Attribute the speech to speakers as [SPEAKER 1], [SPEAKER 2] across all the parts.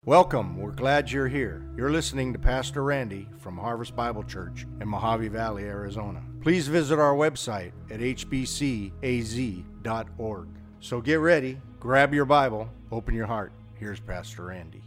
[SPEAKER 1] Welcome. We're glad you're here. You're listening to Pastor Randy from Harvest Bible Church in Mojave Valley, Arizona. Please visit our website at hbcaz.org. So get ready, grab your Bible, open your heart. Here's Pastor Randy.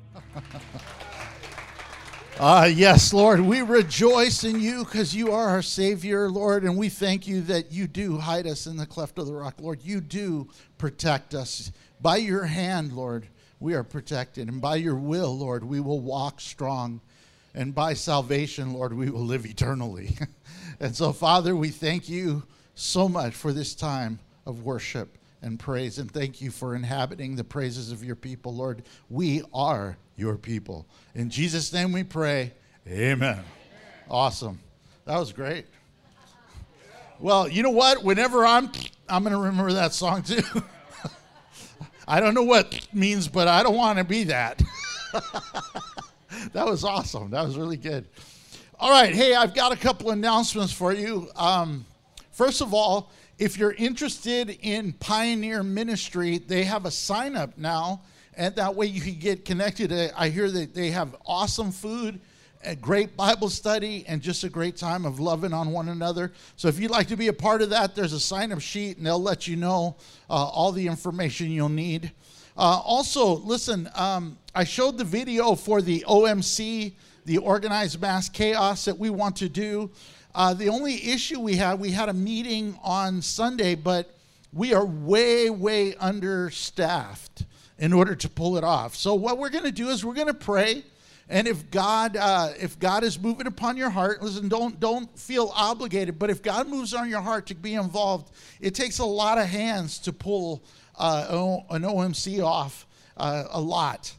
[SPEAKER 2] Yes, Lord, we rejoice in you because you are our Savior, Lord, and we thank you that you do hide us in the cleft of the rock, Lord. You do protect us. By your hand, Lord, we are protected, and by your will, Lord, we will walk strong, and by salvation, Lord, we will live eternally. And so, Father, we thank you so much for this time of worship and praise, and thank you for inhabiting the praises of your people, Lord. We are your people. In Jesus' name we pray, amen. Awesome. That was great. Well, you know what? Whenever I'm going to remember that song too. I don't know what it means, but I don't want to be that. That was awesome. That was really good. All right. Hey, I've got a couple announcements for you. First of all, if you're interested in Pioneer Ministry, they have a sign up now, and that way you can get connected. I hear that they have awesome food, a great Bible study, and just a great time of loving on one another. So if you'd like to be a part of that, there's a sign-up sheet, and they'll let you know all the information you'll need. Also, listen, I showed the video for the OMC, the Organized Mass Chaos that we want to do. The only issue we had a meeting on Sunday, but we are way, way understaffed in order to pull it off. So what we're going to do is we're going to pray. And if God is moving upon your heart, listen, don't feel obligated. But if God moves on your heart to be involved, it takes a lot of hands to pull an OMC off. A lot.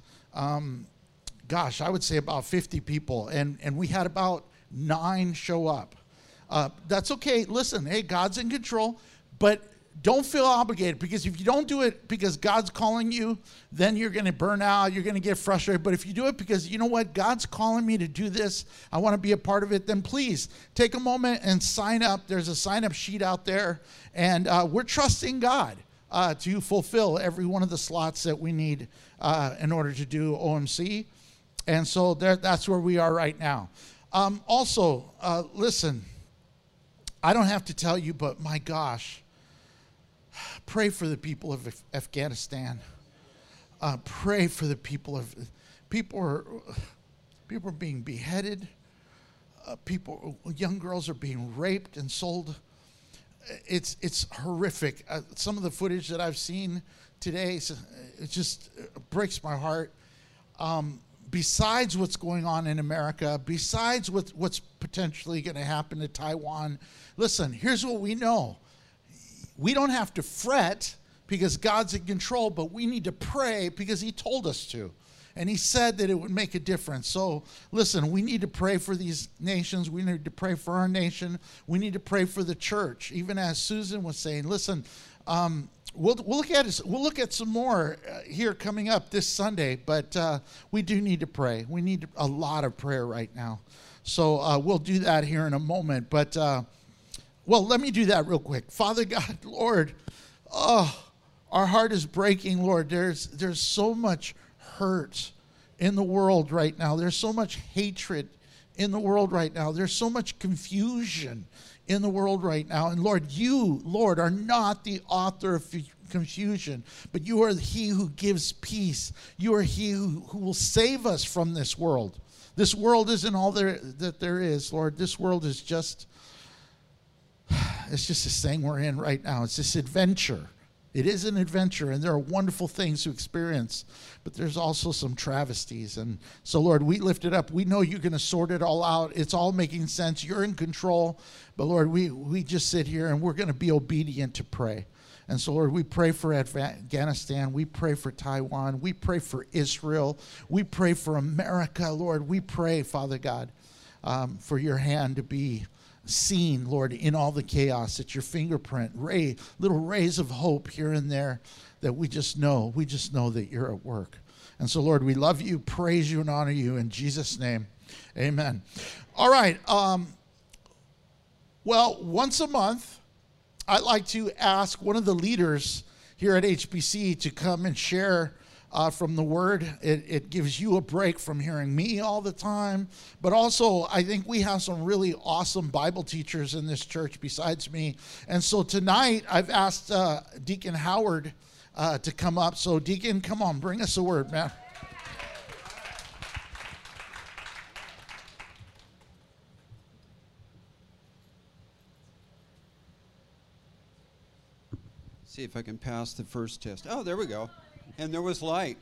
[SPEAKER 2] I would say about 50 people, and we had about 9 show up. That's okay. Listen, hey, God's in control, but don't feel obligated, because if you don't do it because God's calling you, then you're going to burn out, you're going to get frustrated. But if you do it because, you know what, God's calling me to do this, I want to be a part of it, then please take a moment and sign up. There's a sign-up sheet out there, and we're trusting God to fulfill every one of the slots that we need in order to do OMC. And so that's where we are right now. Also, listen, I don't have to tell you, but my gosh, pray for the people of Afghanistan. Pray for the people are being beheaded. Young girls are being raped and sold. It's horrific. Some of the footage that I've seen today, it just breaks my heart. Besides what's going on in America, besides what's potentially going to happen to Taiwan, listen, here's what we know. We don't have to fret because God's in control, but we need to pray because he told us to. And he said that it would make a difference. So listen, we need to pray for these nations. We need to pray for our nation. We need to pray for the church. Even as Susan was saying, listen, we'll look at some more here coming up this Sunday, but we do need to pray. We need a lot of prayer right now. So we'll do that here in a moment. But well, let me do that real quick. Father God, Lord, our heart is breaking, Lord. There's so much hurt in the world right now. There's so much hatred in the world right now. There's so much confusion in the world right now. And Lord, you, Lord, are not the author of confusion, but you are he who gives peace. You are he who will save us from this world. This world isn't all that there is, Lord. This world is just, it's just this thing we're in right now. It's this adventure. It is an adventure, and there are wonderful things to experience, but there's also some travesties. And so, Lord, we lift it up. We know you're going to sort it all out. It's all making sense. You're in control. But, Lord, we just sit here, and we're going to be obedient to pray. And so, Lord, we pray for Afghanistan. We pray for Taiwan. We pray for Israel. We pray for America, Lord. We pray, Father God, for your hand to be seen, Lord, in all the chaos, that your fingerprint, little rays of hope here and there, that we just know that you're at work. And so, Lord, we love you, praise you, and honor you in Jesus' name. Amen. All right. Well, once a month, I'd like to ask one of the leaders here at HBC to come and share from the Word. It gives you a break from hearing me all the time. But also, I think we have some really awesome Bible teachers in this church besides me. And so tonight, I've asked Deacon Howard to come up. So Deacon, come on, bring us a word, man.
[SPEAKER 3] See if I can pass the first test. Oh, there we go. And there was light.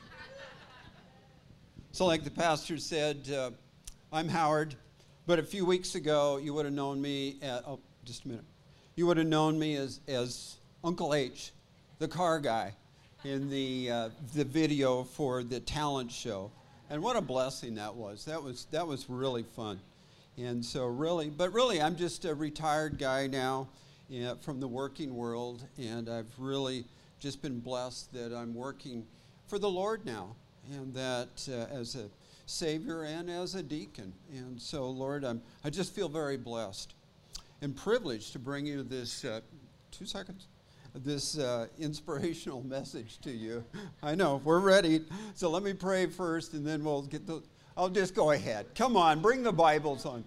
[SPEAKER 3] So like the pastor said, I'm Howard, but a few weeks ago you would have known me just a minute. You would have known me as Uncle H, the car guy in the video for the talent show. And what a blessing that was. That was really fun. And so really I'm just a retired guy now from the working world, and I've really just been blessed that I'm working for the Lord now, and that as a Savior and as a deacon. And so, Lord, I just feel very blessed and privileged to bring you this, 2 seconds, this inspirational message to you. I know, we're ready. So let me pray first, and then we'll I'll just go ahead. Come on, bring the Bibles on.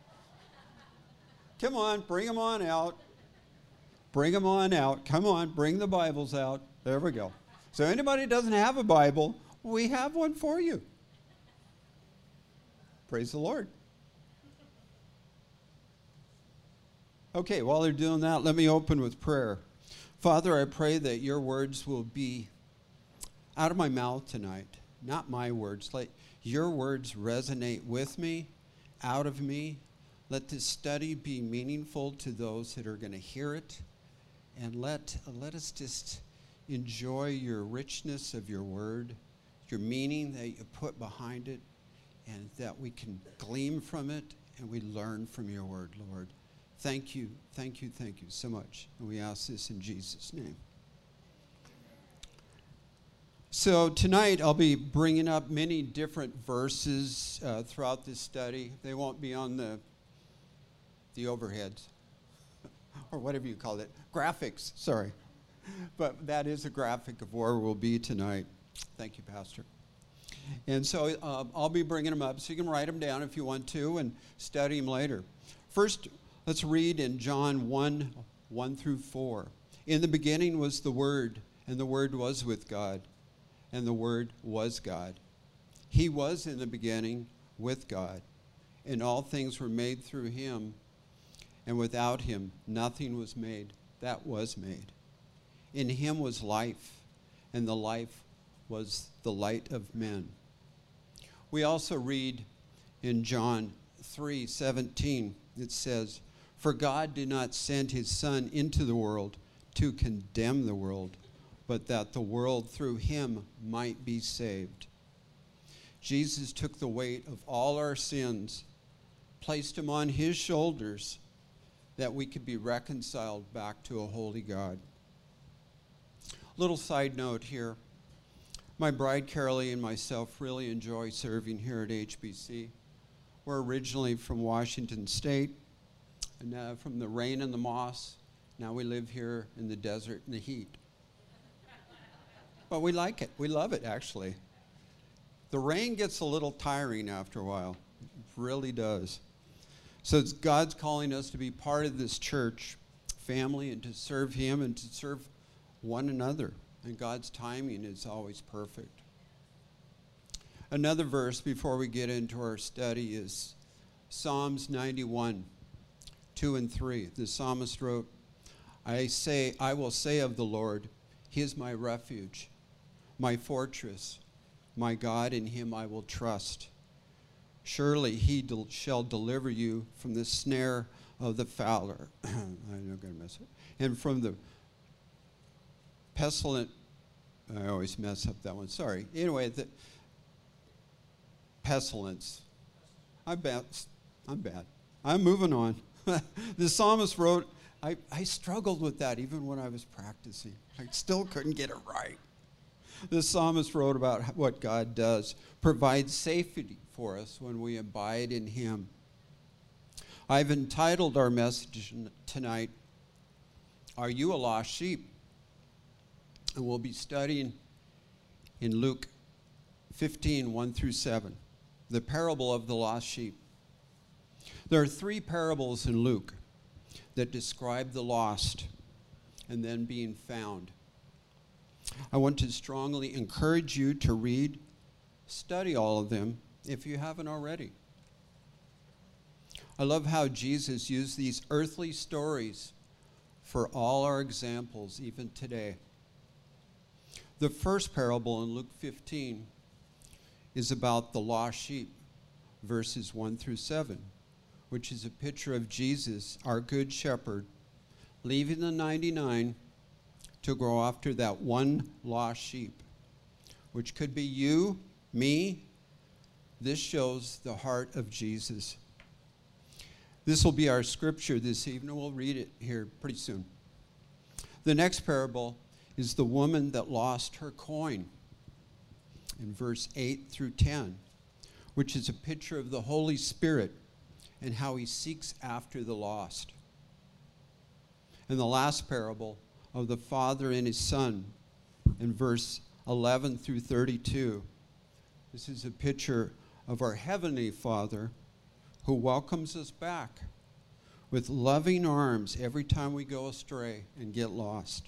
[SPEAKER 3] Come on, bring them on out. Bring them on out. Come on, bring the Bibles out. There we go. So anybody doesn't have a Bible, we have one for you. Praise the Lord. Okay, while they're doing that, let me open with prayer. Father, I pray that your words will be out of my mouth tonight, not my words. Let your words resonate with me, out of me. Let this study be meaningful to those that are going to hear it. And let us just enjoy your richness of your word, your meaning that you put behind it, and that we can glean from it and we learn from your word, Lord. Thank you so much. And we ask this in Jesus' name. So tonight I'll be bringing up many different verses throughout this study. They won't be on the overheads. Or whatever you call it, graphics, sorry. But that is a graphic of where we'll be tonight. Thank you, Pastor. And so I'll be bringing them up, so you can write them down if you want to and study them later. First, let's read in John 1 through 4. In the beginning was the Word, and the Word was with God, and the Word was God. He was in the beginning with God, and all things were made through him, and without him nothing was made that was made. In him was life, and the life was the light of men. We also read in John 3:17, it says, "For God did not send his Son into the world to condemn the world, but that the world through him might be saved." Jesus took the weight of all our sins, placed them on his shoulders, that we could be reconciled back to a holy God. Little side note here. My bride, Carolee, and myself really enjoy serving here at HBC. We're originally from Washington State, and from the rain and the moss. Now we live here in the desert and the heat. But we like it. We love it, actually. The rain gets a little tiring after a while. It really does. So God's calling us to be part of this church family and to serve him and to serve one another. And God's timing is always perfect. Another verse before we get into our study is Psalms 91, 2 and 3. The psalmist wrote, I will say of the Lord, he is my refuge, my fortress, my God, in him I will trust. Surely he shall deliver you from the snare of the fowler. I'm not going to mess it. And from the pestilent, I always mess up that one, sorry. Anyway, the pestilence. I'm bad. I'm moving on. The psalmist wrote, I struggled with that even when I was practicing. I still couldn't get it right. The psalmist wrote about what God does, provides safety for us when we abide in him. I've entitled our message tonight, Are You a Lost Sheep? And we'll be studying in Luke 15, 1 through 7, the parable of the lost sheep. There are 3 parables in Luke that describe the lost and then being found. I want to strongly encourage you to read, study all of them if you haven't already. I love how Jesus used these earthly stories for all our examples, even today. The first parable in Luke 15 is about the lost sheep, verses 1 through 7, which is a picture of Jesus, our good shepherd, leaving the 99 to go after that one lost sheep, which could be you, me. This shows the heart of Jesus. This will be our scripture this evening. We'll read it here pretty soon. The next parable is the woman that lost her coin in verse 8 through 10, which is a picture of the Holy Spirit and how he seeks after the lost. And the last parable of the Father and his Son in verse 11 through 32. This is a picture of our Heavenly Father who welcomes us back with loving arms every time we go astray and get lost.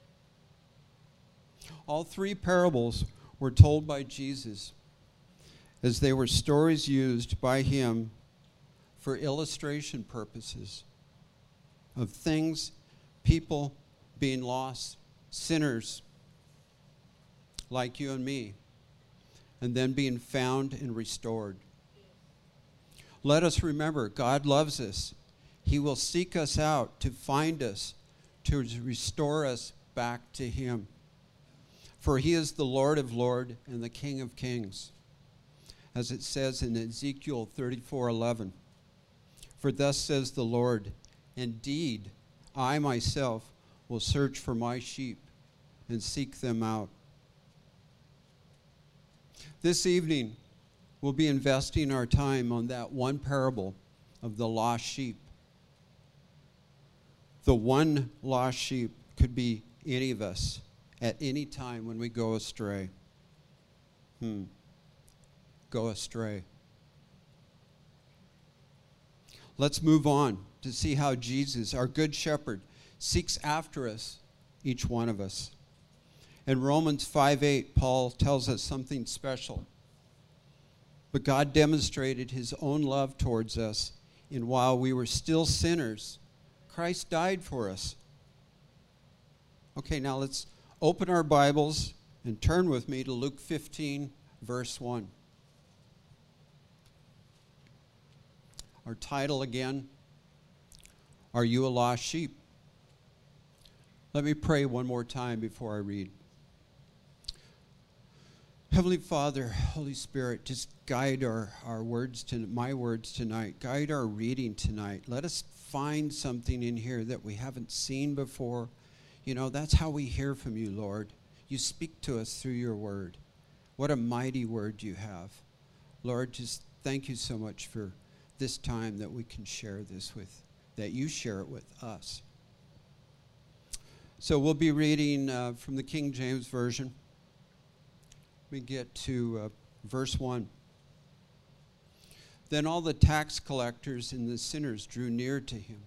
[SPEAKER 3] All 3 parables were told by Jesus as they were stories used by him for illustration purposes of things, people being lost, sinners like you and me, and then being found and restored. Let us remember, God loves us. He will seek us out to find us, to restore us back to him. For he is the Lord of lords and the King of kings, as it says in Ezekiel 34:11. For thus says the Lord, indeed, I myself will search for my sheep and seek them out. This evening, we'll be investing our time on that one parable of the lost sheep. The one lost sheep could be any of us at any time when we go astray. Go astray. Let's move on to see how Jesus, our good shepherd, seeks after us, each one of us. In Romans 5:8, Paul tells us something special. But God demonstrated his own love towards us in while we were still sinners, Christ died for us. Okay, now let's open our Bibles and turn with me to Luke 15, verse 1. Our title again, Are You a Lost Sheep? Let me pray one more time before I read. Heavenly Father, Holy Spirit, just guide our words, my words tonight. Guide our reading tonight. Let us find something in here that we haven't seen before. You know, that's how we hear from you, Lord. You speak to us through your word. What a mighty word you have. Lord, just thank you so much for this time that we can share this with, that you share it with us. So we'll be reading from the King James Version. We get to verse 1. Then all the tax collectors and the sinners drew near to him.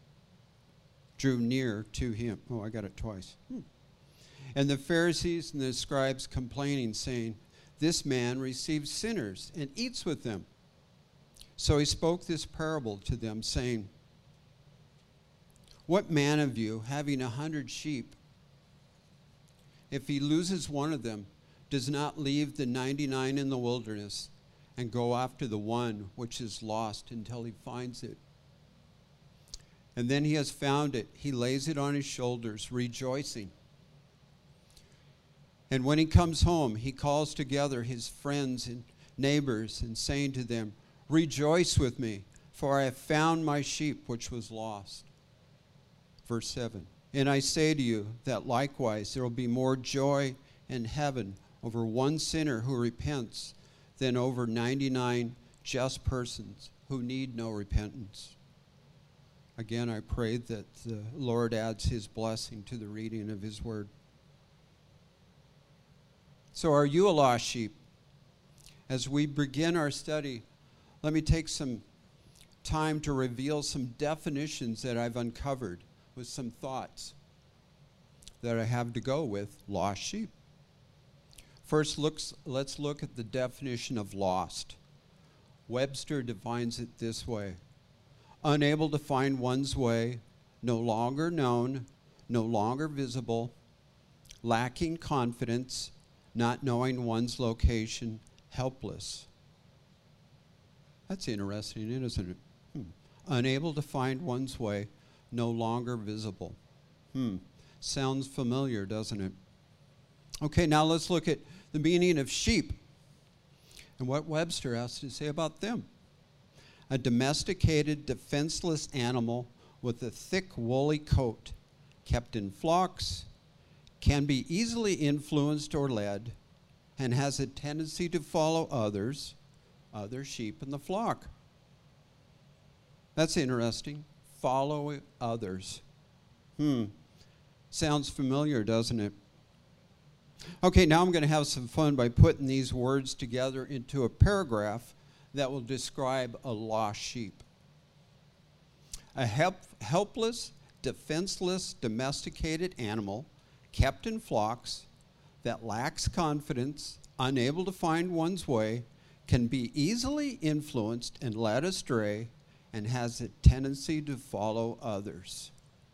[SPEAKER 3] Oh, I got it twice. And the Pharisees and the scribes complaining, saying, this man receives sinners and eats with them. So he spoke this parable to them, saying, what man of you, having 100 sheep, if he loses one of them, does not leave the 99 in the wilderness and go after the one which is lost until he finds it? And then he has found it. He lays it on his shoulders, rejoicing. And when he comes home, he calls together his friends and neighbors and saying to them, rejoice with me, for I have found my sheep which was lost. Verse 7. And I say to you that likewise there will be more joy in heaven over one sinner who repents than over 99 just persons who need no repentance. Again, I pray that the Lord adds his blessing to the reading of his word. So are you a lost sheep? As we begin our study, let me take some time to reveal some definitions that I've uncovered with some thoughts that I have to go with lost sheep. First, let's look at the definition of lost. Webster defines it this way: unable to find one's way, no longer known, no longer visible, lacking confidence, not knowing one's location, helpless. That's interesting, isn't it? Unable to find one's way, no longer visible. Sounds familiar, doesn't it? Okay, now let's look at the meaning of sheep and what Webster has to say about them. A domesticated, defenseless animal with a thick, woolly coat, kept in flocks, can be easily influenced or led, and has a tendency to follow other sheep in the flock. That's interesting. Follow others. Sounds familiar, doesn't it? Okay, now I'm going to have some fun by putting these words together into a paragraph that will describe a lost sheep. A helpless, defenseless, domesticated animal kept in flocks that lacks confidence, unable to find one's way, can be easily influenced and led astray, and has a tendency to follow others.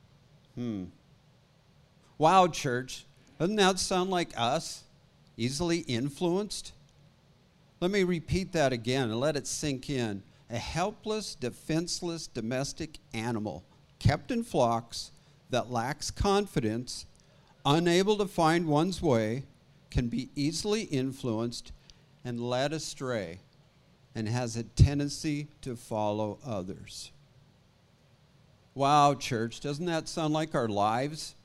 [SPEAKER 3] Wow, church. Doesn't that sound like us? Easily influenced? Let me repeat that again and let it sink in. A helpless, defenseless, domestic animal kept in flocks that lacks confidence, unable to find one's way, can be easily influenced and led astray, and has a tendency to follow others. Wow, church, doesn't that sound like our lives?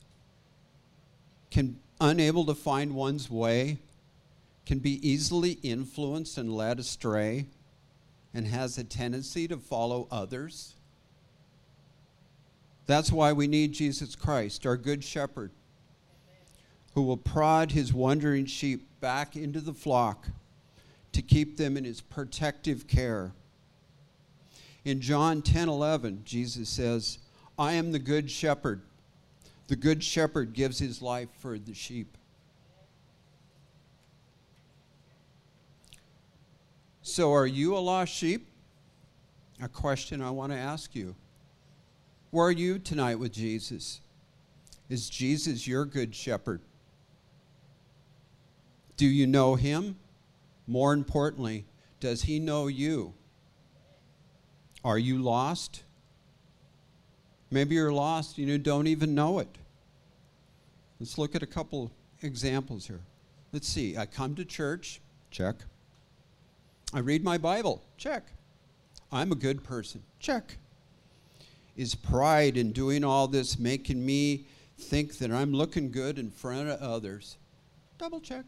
[SPEAKER 3] Unable to find one's way, can be easily influenced and led astray, and has a tendency to follow others. That's why we need Jesus Christ, our good shepherd, who will prod his wandering sheep back into the flock to keep them in his protective care. In John 10:11, Jesus says, I am the good shepherd. The good shepherd gives his life for the sheep. So are you a lost sheep? A question I want to ask you. Where are you tonight with Jesus? Is Jesus your good shepherd? Do you know him? More importantly, does he know you? Are you lost? Maybe you're lost and you don't even know it. Let's look at a couple examples here. Let's see. I come to church. Check. I read my Bible. Check. I'm a good person. Check. Is pride in doing all this making me think that I'm looking good in front of others? Double check.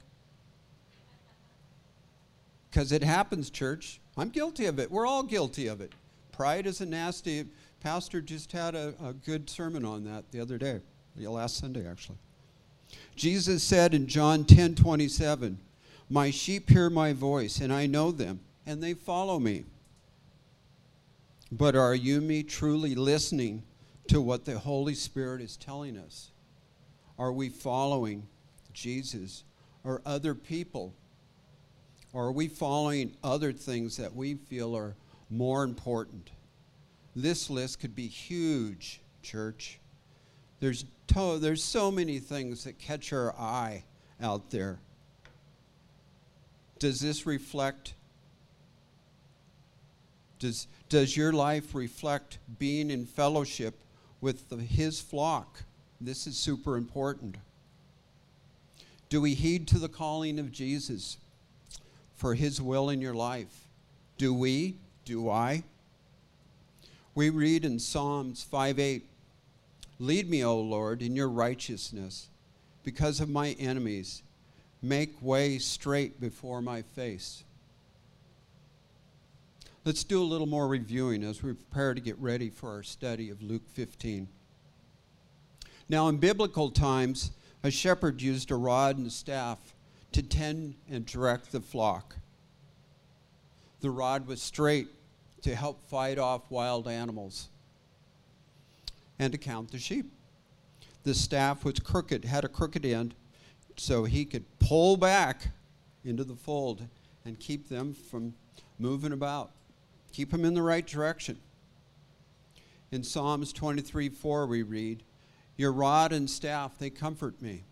[SPEAKER 3] Because it happens, church. I'm guilty of it. We're all guilty of it. Pride is a nasty. Pastor just had a good sermon on that the other day, last Sunday actually. Jesus said in John 10:27, my sheep hear my voice, and I know them, and they follow me. But are you truly listening to what the Holy Spirit is telling us? Are we following Jesus or other people? Or are we following other things that we feel are more important? This list could be huge, church. There's so many things that catch our eye out there. Does this reflect, does your life reflect being in fellowship with his flock? This is super important. Do we heed to the calling of Jesus for his will in your life? Do we? Do I? We read in Psalms 5:8, lead me, O Lord, in your righteousness. Because of my enemies, make way straight before my face. Let's do a little more reviewing as we prepare to get ready for our study of Luke 15. Now, in biblical times, a shepherd used a rod and a staff to tend and direct the flock. The rod was straight to help fight off wild animals and to count the sheep. The staff was crooked, had a crooked end, so he could pull back into the fold and keep them from moving about, keep them in the right direction. In Psalms 23:4 we read, "Your rod and staff, they comfort me."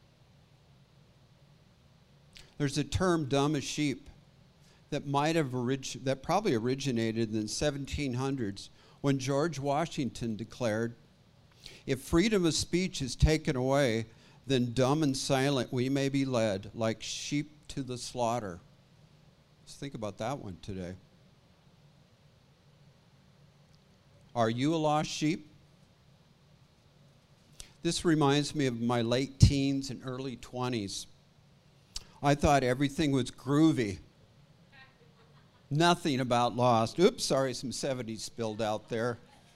[SPEAKER 3] There's a term, dumb as sheep, that probably originated in the 1700s when George Washington declared, "If freedom of speech is taken away, then dumb and silent we may be led like sheep to the slaughter." Let's think about that one today. Are you a lost sheep? This reminds me of my late teens and early 20s. I thought everything was groovy. Nothing about Lost. Oops, sorry, some 70s spilled out there.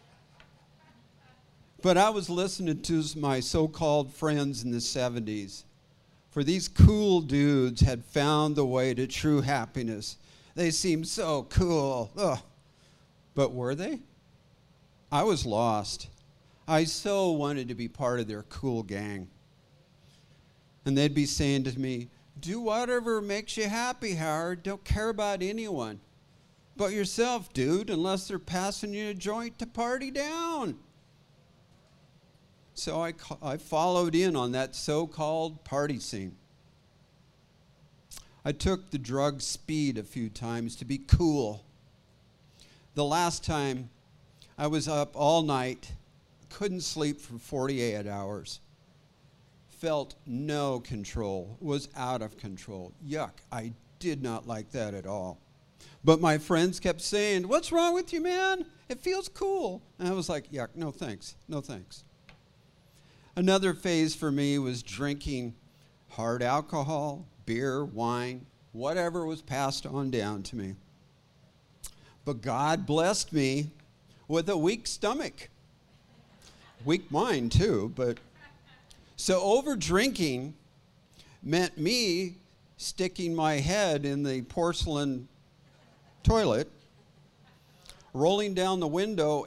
[SPEAKER 3] But I was listening to my so-called friends in the 70s. For these cool dudes had found the way to true happiness. They seemed so cool. Ugh. But were they? I was lost. I so wanted to be part of their cool gang. And they'd be saying to me, "Do whatever makes you happy, Howard. Don't care about anyone but yourself, dude, unless they're passing you a joint to party down." So I followed in on that so-called party scene. I took the drug speed a few times to be cool. The last time I was up all night, couldn't sleep for 48 hours. Felt no control, was out of control. Yuck, I did not like that at all. But my friends kept saying, "What's wrong with you, man? It feels cool." And I was like, yuck, no thanks, no thanks. Another phase for me was drinking hard alcohol, beer, wine, whatever was passed on down to me. But God blessed me with a weak stomach. Weak mind too, but so over drinking meant me sticking my head in the porcelain toilet, rolling down the window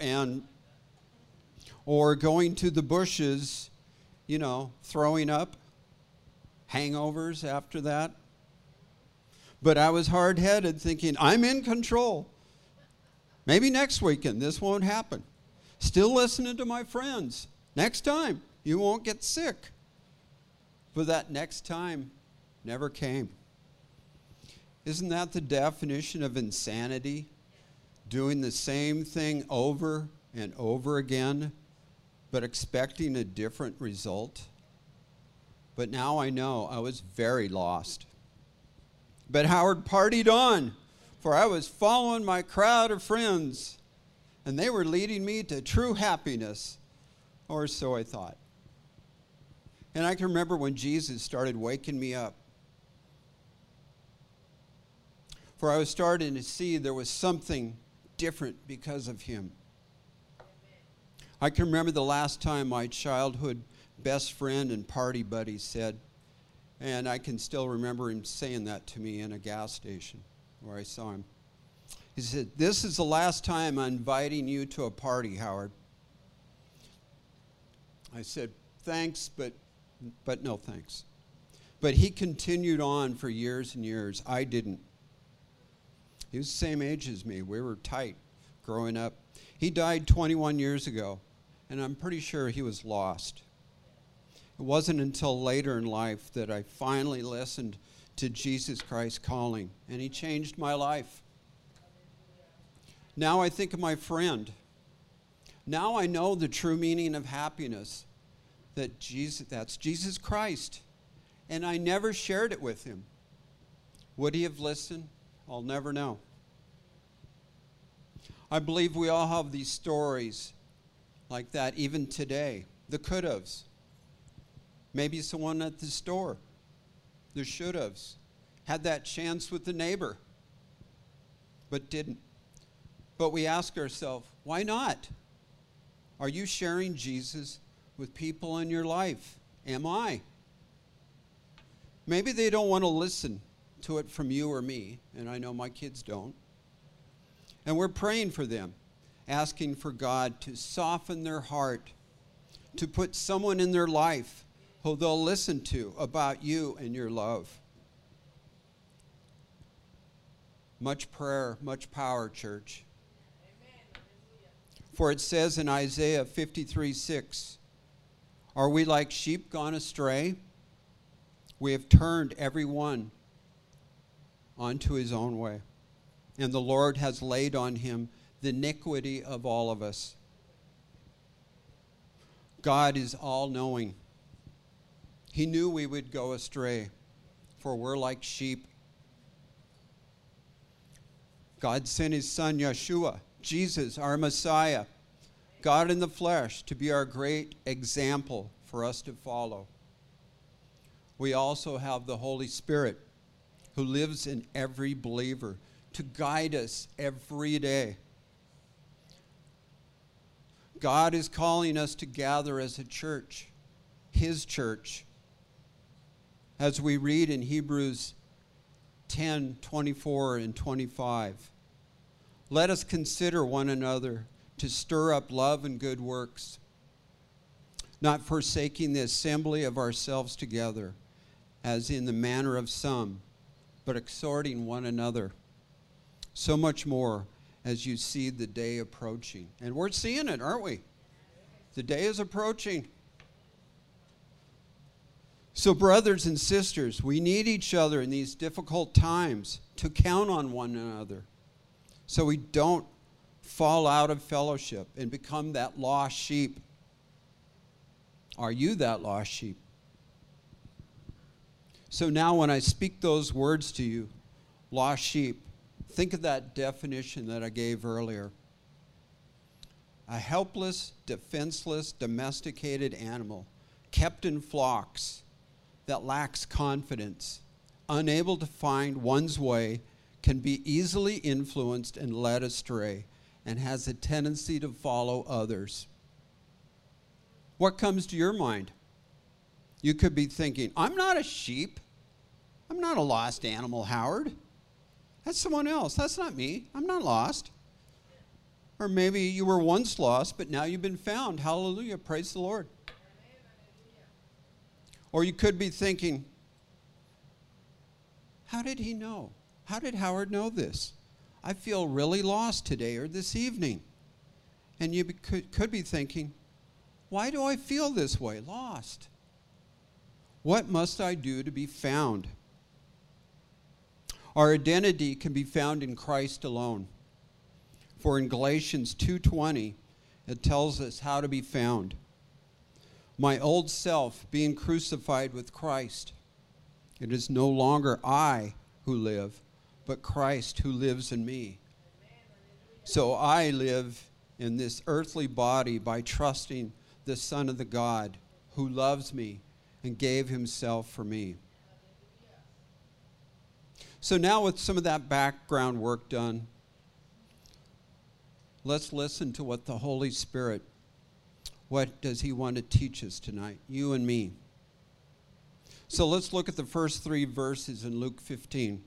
[SPEAKER 3] or going to the bushes, throwing up, hangovers after that. But I was hard-headed thinking, I'm in control. Maybe next weekend this won't happen. Still listening to my friends. Next time, you won't get sick. But that next time never came. Isn't that the definition of insanity? Doing the same thing over and over again, but expecting a different result? But now I know I was very lost. But Howard partied on, for I was following my crowd of friends, and they were leading me to true happiness, or so I thought. And I can remember when Jesus started waking me up. For I was starting to see there was something different because of him. I can remember the last time my childhood best friend and party buddy said, and I can still remember him saying that to me in a gas station where I saw him. He said, "This is the last time I'm inviting you to a party, Howard." I said, "Thanks, but no thanks." But he continued on for years and years. I didn't. He was the same age as me. We were tight growing up. He died 21 years ago, and I'm pretty sure he was lost. It wasn't until later in life that I finally listened to Jesus Christ calling, and he changed my life. Now I think of my friend. Now I know the true meaning of happiness, that's Jesus Christ, and I never shared it with him. Would he have listened? I'll never know. I believe we all have these stories like that even today. The could-haves. Maybe someone at the store. The should-haves. Had that chance with the neighbor, but didn't. But we ask ourselves, why not? Are you sharing Jesus with people in your life? Am I? Maybe they don't want to listen to it from you or me, and I know my kids don't. And we're praying for them, asking for God to soften their heart, to put someone in their life who they'll listen to about you and your love. Much prayer, much power, church. Amen. For it says in Isaiah 53:6, are we like sheep gone astray? We have turned every one onto his own way, and the Lord has laid on him the iniquity of all of us. God is all-knowing. He knew we would go astray, for we're like sheep. God sent his son, Yeshua, Jesus, our Messiah, God in the flesh, to be our great example for us to follow. We also have the Holy Spirit who lives in every believer to guide us every day. God is calling us to gather as a church, his church. As we read in Hebrews 10:24 and 25, let us consider one another to stir up love and good works, not forsaking the assembly of ourselves together, as in the manner of some, but exhorting one another. So much more as you see the day approaching. And we're seeing it, aren't we? The day is approaching. So brothers and sisters, we need each other in these difficult times to count on one another so we don't fall out of fellowship and become that lost sheep. Are you that lost sheep? So now when I speak those words to you, lost sheep, think of that definition that I gave earlier. A helpless, defenseless, domesticated animal kept in flocks that lacks confidence, unable to find one's way, can be easily influenced and led astray, and has a tendency to follow others. What comes to your mind? You could be thinking, I'm not a sheep. I'm not a lost animal, Howard. That's someone else. That's not me. I'm not lost. Or maybe you were once lost, but now you've been found. Hallelujah. Praise the Lord. Or you could be thinking, how did he know? How did Howard know this? I feel really lost today or this evening. And you could be thinking, why do I feel this way, lost? What must I do to be found? Our identity can be found in Christ alone. For in Galatians 2:20, it tells us how to be found. My old self being crucified with Christ. It is no longer I who live, but Christ who lives in me. So I live in this earthly body by trusting the Son of the God who loves me and gave himself for me. So now with some of that background work done, let's listen to what the Holy Spirit, what does he want to teach us tonight, you and me. So let's look at the first 3 verses in Luke 15.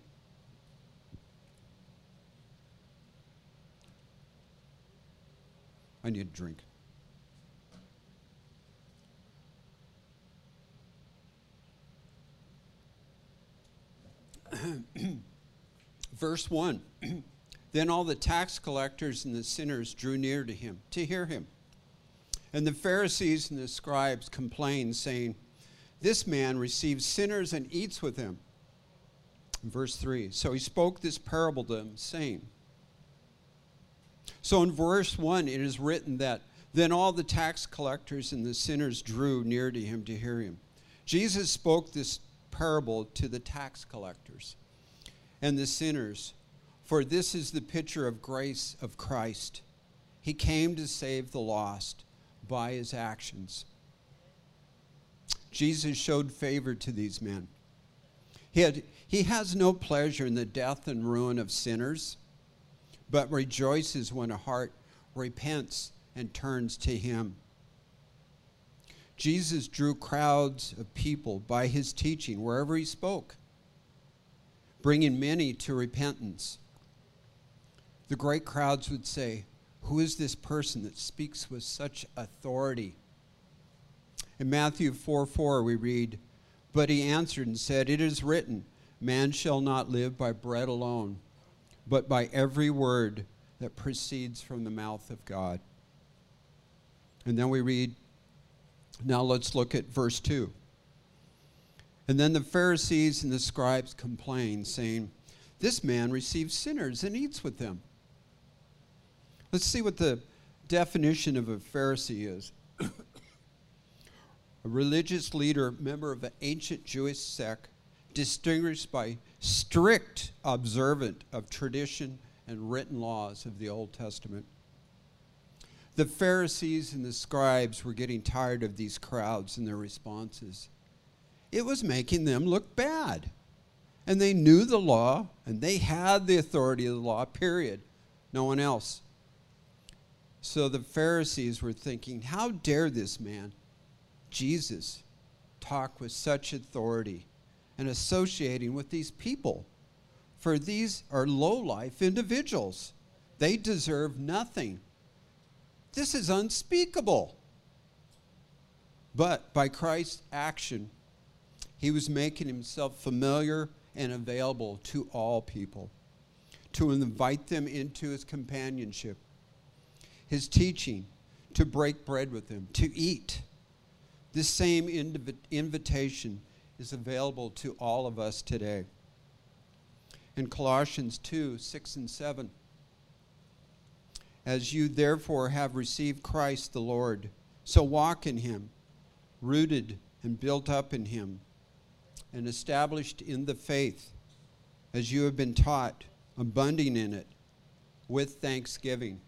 [SPEAKER 3] I need a drink. Verse 1. Then all the tax collectors and the sinners drew near to him to hear him. And the Pharisees and the scribes complained, saying, this man receives sinners and eats with them. Verse 3. So he spoke this parable to them, saying. So in verse 1, it is written that then all the tax collectors and the sinners drew near to him to hear him. Jesus spoke this parable to the tax collectors and the sinners, for this is the picture of grace of Christ. He came to save the lost by his actions. Jesus showed favor to these men. He has no pleasure in the death and ruin of sinners, but rejoices when a heart repents and turns to him. Jesus drew crowds of people by his teaching wherever he spoke, bringing many to repentance. The great crowds would say, "Who is this person that speaks with such authority?" In Matthew 4:4 we read, "But he answered and said, 'It is written, man shall not live by bread alone, but by every word that proceeds from the mouth of God.'" And then we read, now let's look at verse 2. "And then the Pharisees and the scribes complained, saying, 'This man receives sinners and eats with them.'" Let's see what the definition of a Pharisee is. A religious leader, member of an ancient Jewish sect, distinguished by strict observance of tradition and written laws of the Old Testament. The Pharisees and the scribes were getting tired of these crowds and their responses. It was making them look bad. And they knew the law, and they had the authority of the law, period. No one else. So the Pharisees were thinking, how dare this man, Jesus, talk with such authority and associating with these people? For these are low-life individuals. They deserve nothing. This is unspeakable. But by Christ's action, he was making himself familiar and available to all people, to invite them into his companionship, his teaching, to break bread with them, to eat. This same invitation is available to all of us today. In Colossians 2:6 and 7, "As you therefore have received Christ the Lord, so walk in him, rooted and built up in him, and established in the faith, as you have been taught, abounding in it, with thanksgiving."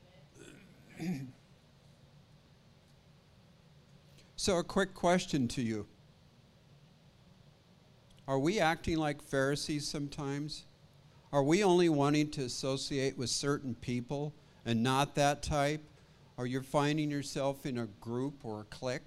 [SPEAKER 3] So a quick question to you. Are we acting like Pharisees sometimes? Are we only wanting to associate with certain people and not that type? Or you're finding yourself in a group or a clique?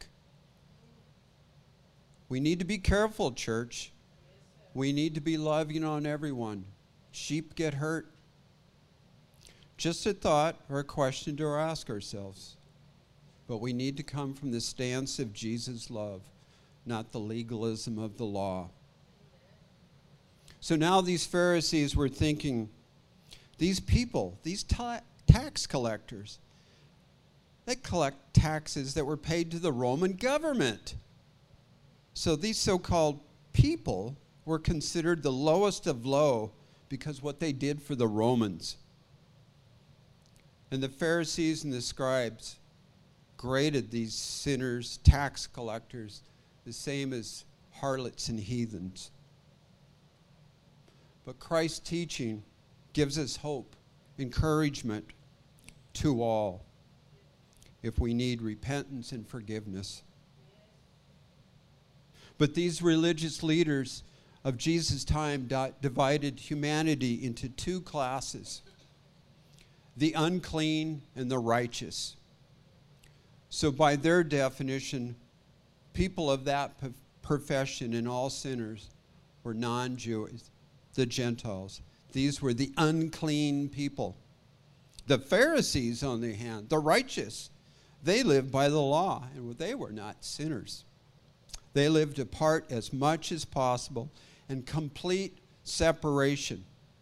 [SPEAKER 3] We need to be careful, church. We need to be loving on everyone. Sheep get hurt. Just a thought or a question to ask ourselves. But we need to come from the stance of Jesus' love, not the legalism of the law. So now these Pharisees were thinking, these people, these tax collectors, they collect taxes that were paid to the Roman government. So these so-called people were considered the lowest of low because what they did for the Romans. And the Pharisees and the scribes graded these sinners, tax collectors, the same as harlots and heathens. But Christ's teaching gives us hope, encouragement to all if we need repentance and forgiveness. But these religious leaders of Jesus' time divided humanity into two classes, the unclean and the righteous. So by their definition, people of that profession and all sinners were non-Jewish, the Gentiles. These were the unclean people. The Pharisees, on the other hand, the righteous, they lived by the law, and they were not sinners. They lived apart as much as possible in complete separation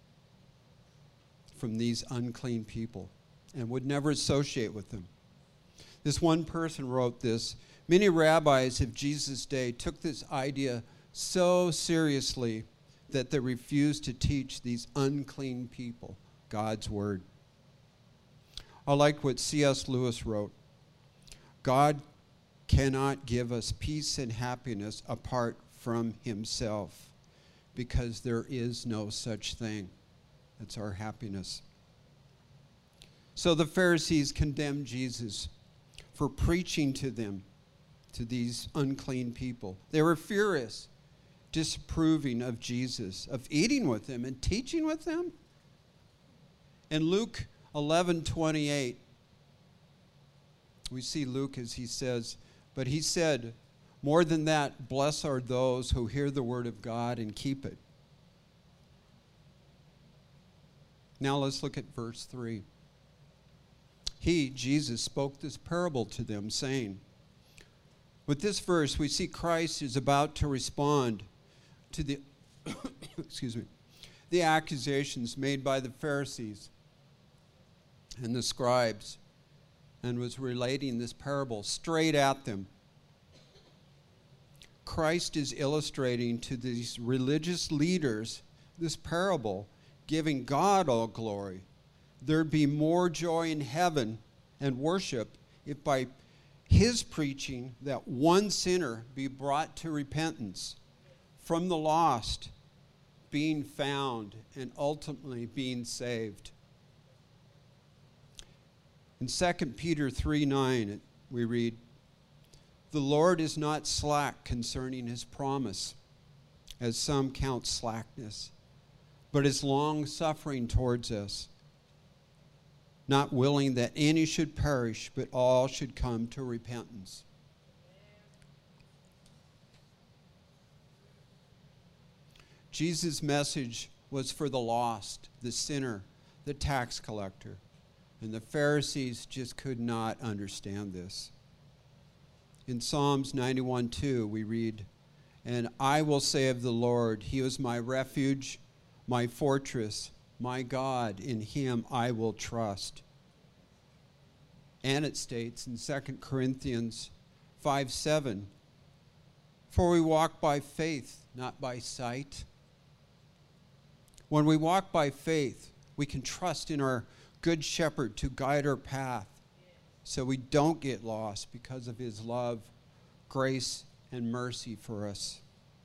[SPEAKER 3] from these unclean people and would never associate with them. This one person wrote this: "Many rabbis of Jesus' day took this idea so seriously that they refused to teach these unclean people God's word." I like what C.S. Lewis wrote: "God cannot give us peace and happiness apart from himself, because there is no such thing." That's our happiness. So the Pharisees condemned Jesus for preaching to them, to these unclean people. They were furious, disapproving of Jesus, of eating with them and teaching with them. In Luke 11:28, we see Luke as he says, But he said, more than that, blessed are those who hear the word of God and keep it. Now let's look at verse 3. He, Jesus, spoke this parable to them, saying, with this verse, we see Christ is about to respond to the the accusations made by the Pharisees and the scribes, and was relating this parable straight at them. Christ is illustrating to these religious leaders this parable, giving God all glory. There'd be more joy in heaven and worship if by his preaching that one sinner be brought to repentance, from the lost being found and ultimately being saved. In 2 Peter 3:9, we read, the Lord is not slack concerning his promise, as some count slackness, but is long-suffering towards us, not willing that any should perish, but all should come to repentance. Jesus' message was for the lost, the sinner, the tax collector, and the Pharisees just could not understand this. In Psalms 91:2, we read, and I will say of the Lord, he is my refuge, my fortress, my God, in him I will trust. And it states in 2 Corinthians 5:7, for we walk by faith, not by sight. When we walk by faith, we can trust in our good shepherd to guide our path so we don't get lost because of his love, grace, and mercy for us.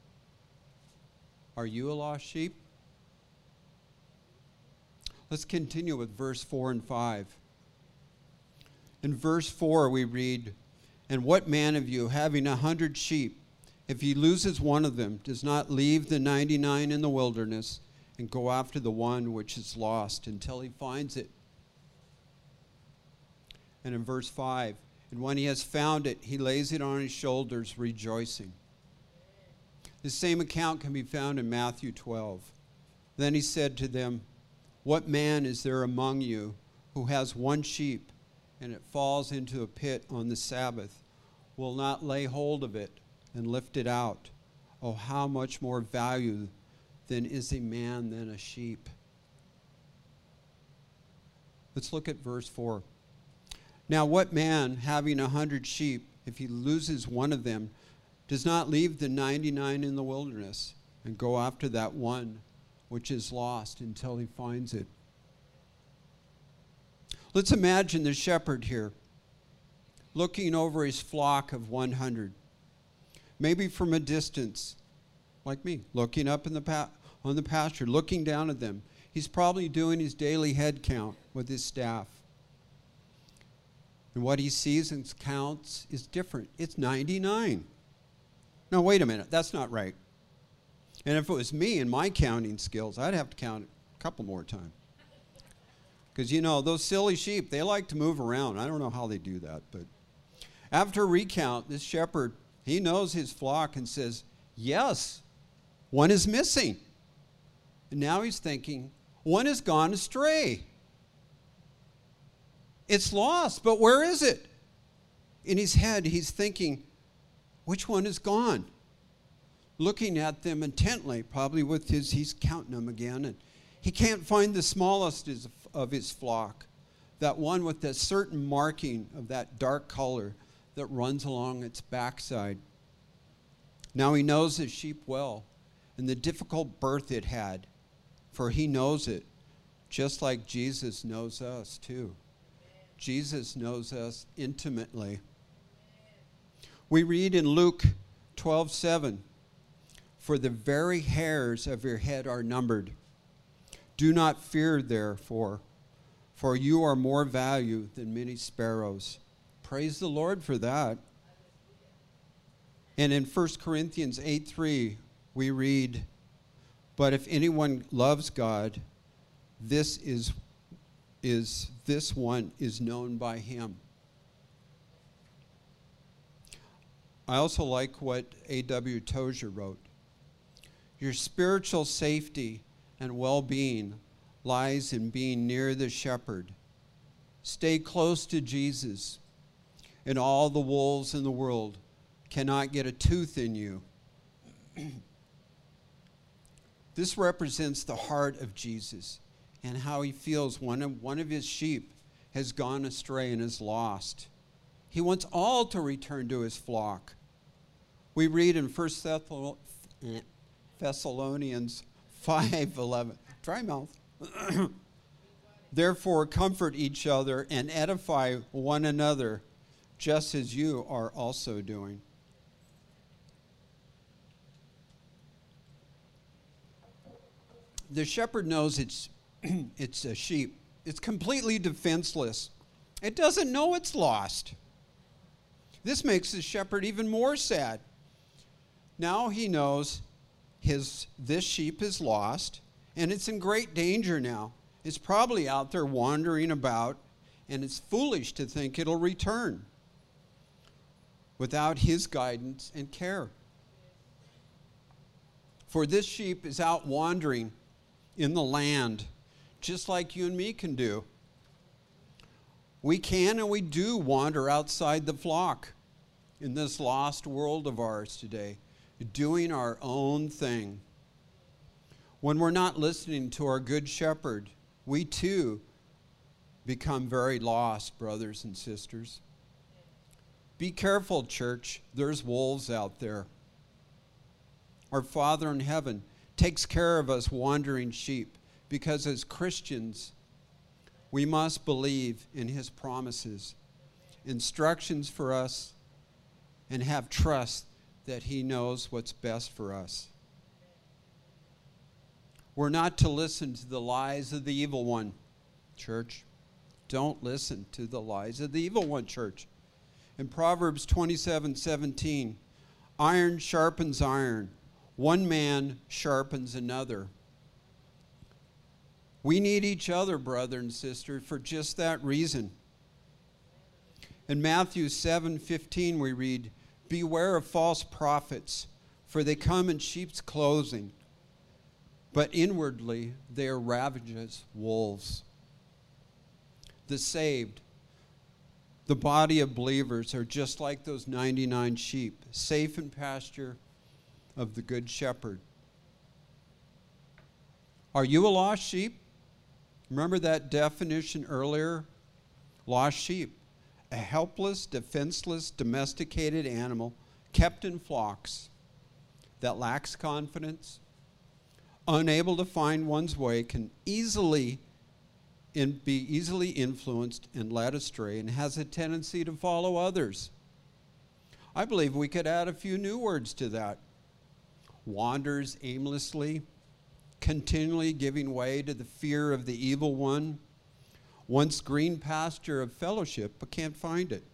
[SPEAKER 3] Are you a lost sheep? Let's continue with verse 4 and 5. In verse 4 we read, and what man of you, having 100 sheep, if he loses one of them, does not leave the 99 in the wilderness and go after the one which is lost until he finds it? And in verse 5, and when he has found it, he lays it on his shoulders, rejoicing. The same account can be found in Matthew 12. Then he said to them, what man is there among you who has one sheep, and it falls into a pit on the Sabbath, will not lay hold of it and lift it out? Oh, how much more value then is a man than a sheep? Let's look at verse 4. Now what man, having 100 sheep, if he loses one of them, does not leave the 99 in the wilderness and go after that one which is lost until he finds it? Let's imagine the shepherd here looking over his flock of 100, maybe from a distance, like me, looking up in on the pasture, looking down at them. He's probably doing his daily head count with his staff. And what he sees and counts is different. It's 99. Now, wait a minute. That's not right. And if it was me and my counting skills, I'd have to count a couple more times. Because, you know, those silly sheep, they like to move around. I don't know how they do that. But after a recount, this shepherd, he knows his flock and says, yes, one is missing. And now he's thinking, one has gone astray. It's lost, but where is it? In his head, he's thinking, which one is gone? Looking at them intently, probably with he's counting them again, and he can't find the smallest of his flock, that one with that certain marking of that dark color that runs along its backside. Now he knows his sheep well and the difficult birth it had, for he knows it, just like Jesus knows us too. Jesus knows us intimately. We read in Luke 12:7, for the very hairs of your head are numbered. Do not fear, therefore, for you are more value than many sparrows. Praise the Lord for that. And in 1 Corinthians 8:3, we read, but if anyone loves God, this one is known by him. I also like what A.W. Tozer wrote. Your spiritual safety and well-being lies in being near the shepherd. Stay close to Jesus, and all the wolves in the world cannot get a tooth in you. This represents the heart of Jesus and how he feels one of his sheep has gone astray and is lost. He wants all to return to his flock. We read in 1 Thessalonians 5:11. Dry mouth. Therefore, comfort each other and edify one another, just as you are also doing. The shepherd knows it's a sheep. It's completely defenseless. It doesn't know it's lost. This makes the shepherd even more sad. Now he knows this sheep is lost, and it's in great danger now. It's probably out there wandering about, and it's foolish to think it'll return without his guidance and care. For this sheep is out wandering in the land, just like you and me can do. We can and we do wander outside the flock in this lost world of ours today, doing our own thing. When we're not listening to our good shepherd, we too become very lost, brothers and sisters. Be careful, church. There's wolves out there. Our Father in heaven takes care of us wandering sheep, because as Christians, we must believe in his promises, instructions for us, and have trust that he knows what's best for us. We're not to listen to the lies of the evil one, church. Don't listen to the lies of the evil one, church. In Proverbs 27:17, iron sharpens iron. One man sharpens another. We need each other, brother and sister, for just that reason. In Matthew 7:15 we read, beware of false prophets, for they come in sheep's clothing, but inwardly they are ravenous wolves. The saved, the body of believers, are just like those 99 sheep, safe in pasture of the good shepherd. Are you a lost sheep? Remember that definition earlier? Lost sheep, a helpless, defenseless, domesticated animal kept in flocks that lacks confidence, unable to find one's way, can be easily influenced and led astray, and has a tendency to follow others. I believe we could add a few new words to that. Wanders aimlessly, continually giving way to the fear of the evil one, wants green pasture of fellowship but can't find it.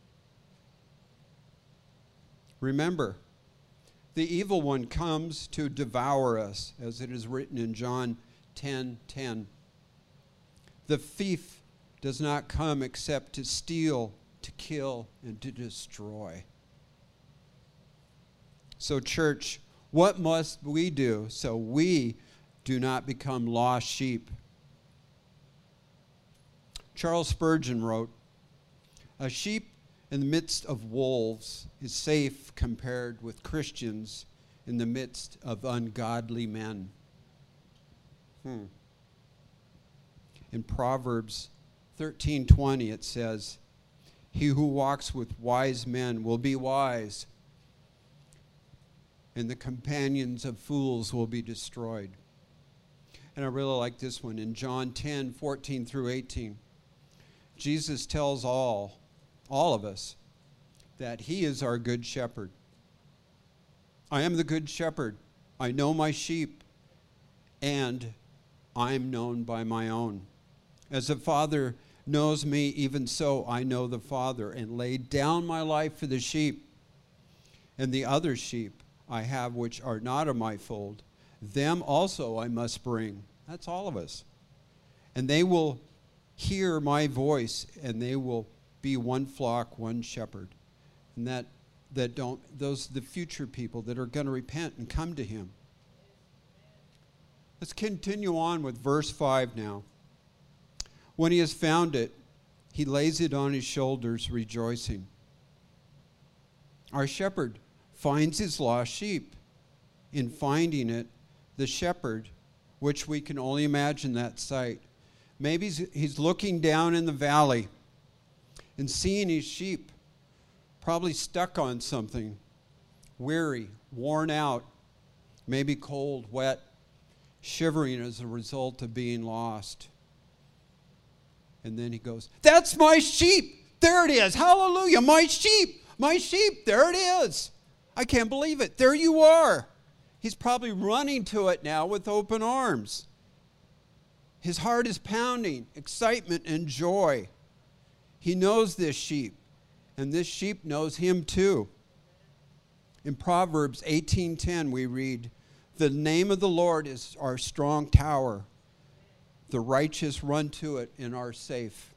[SPEAKER 3] Remember, the evil one comes to devour us, as it is written in John 10:10. The thief does not come except to steal, to kill, and to destroy. So, church, what must we do so we do not become lost sheep? Charles Spurgeon wrote, a sheep in the midst of wolves is safe compared with Christians in the midst of ungodly men. In Proverbs 13:20 it says, he who walks with wise men will be wise, and the companions of fools will be destroyed. And I really like this one. In John 10:14 through 18, Jesus tells all of us that he is our good shepherd. I am the good shepherd. I know my sheep, and I am known by my own. As the Father knows me, even so I know the Father, and lay down my life for the sheep. And the other sheep I have which are not of my fold, them also I must bring. That's all of us. And they will hear my voice, and they will be one flock, one shepherd. And that that don't, those the future people that are going to repent and come to him. Let's continue on with verse 5 now. When he has found it, he lays it on his shoulders, rejoicing. Our shepherd finds his lost sheep. In finding it, the shepherd, which we can only imagine that sight, maybe he's looking down in the valley and seeing his sheep probably stuck on something, weary, worn out, maybe cold, wet, shivering as a result of being lost. And then he goes, "That's my sheep. There it is. Hallelujah. My sheep. My sheep. There it is. I can't believe it. There you are." He's probably running to it now with open arms. His heart is pounding, excitement and joy. He knows this sheep, and this sheep knows him too. In Proverbs 18:10 we read, "The name of the Lord is our strong tower. The righteous run to it and are safe."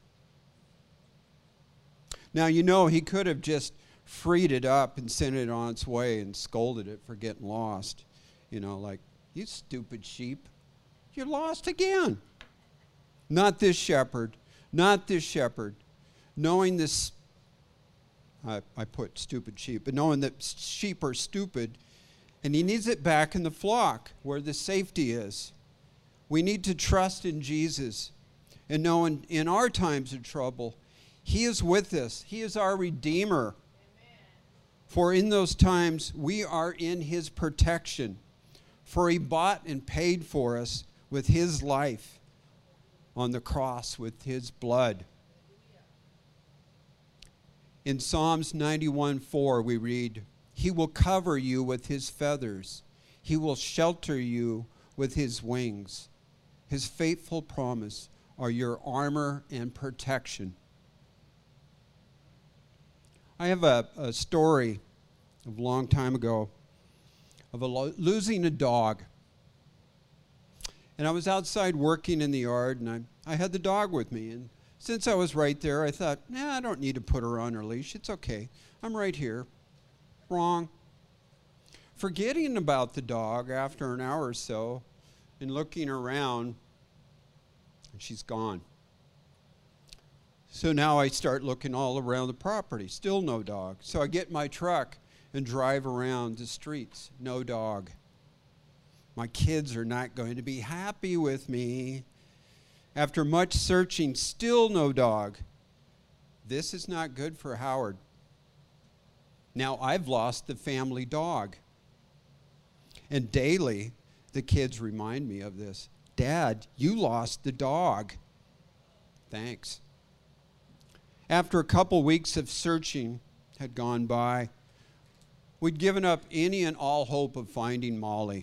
[SPEAKER 3] Now, you know, he could have just freed it up and sent it on its way and scolded it for getting lost. You know, like, "You stupid sheep, you're lost again." Not this shepherd, not this shepherd. Knowing this, I put stupid sheep, but knowing that sheep are stupid, and he needs it back in the flock where the safety is. We need to trust in Jesus and know in our times of trouble, he is with us. He is our Redeemer. Amen. For in those times, we are in his protection. For he bought and paid for us with his life on the cross with his blood. In Psalms 91:4 we read, "He will cover you with his feathers. He will shelter you with his wings. His faithful promise are your armor and protection." I have a story of a long time ago of losing a dog. And I was outside working in the yard, and I had the dog with me. And since I was right there, I thought, I don't need to put her on her leash. It's okay. I'm right here. Wrong. Forgetting about the dog after an hour or so and looking around, and she's gone. So now I start looking all around the property. Still no dog. So I get my truck and drive around the streets. No dog. My kids are not going to be happy with me. After much searching, still no dog. This is not good for Howard. Now I've lost the family dog. And daily, the kids remind me of this. "Dad, you lost the dog." Thanks. After a couple weeks of searching had gone by, we'd given up any and all hope of finding Molly.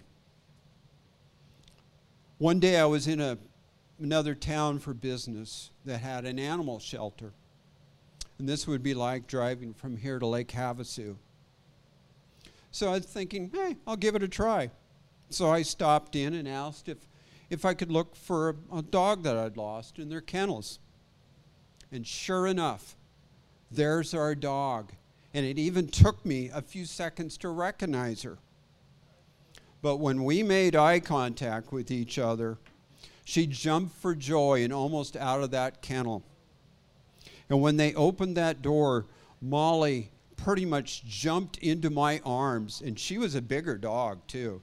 [SPEAKER 3] One day I was in another town for business that had an animal shelter. And this would be like driving from here to Lake Havasu. So I was thinking, I'll give it a try. So I stopped in and asked if I could look for a dog that I'd lost in their kennels. And sure enough, there's our dog. And it even took me a few seconds to recognize her. But when we made eye contact with each other, she jumped for joy and almost out of that kennel. And when they opened that door, Molly pretty much jumped into my arms, and she was a bigger dog too.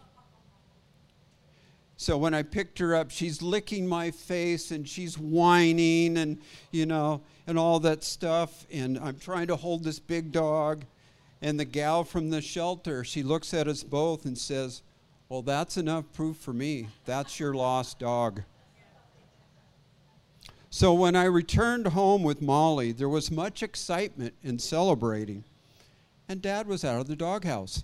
[SPEAKER 3] So when I picked her up, she's licking my face and she's whining and, and all that stuff. And I'm trying to hold this big dog. And the gal from the shelter, she looks at us both and says, "Well, that's enough proof for me. That's your lost dog." So when I returned home with Molly, there was much excitement and celebrating. And Dad was out of the doghouse.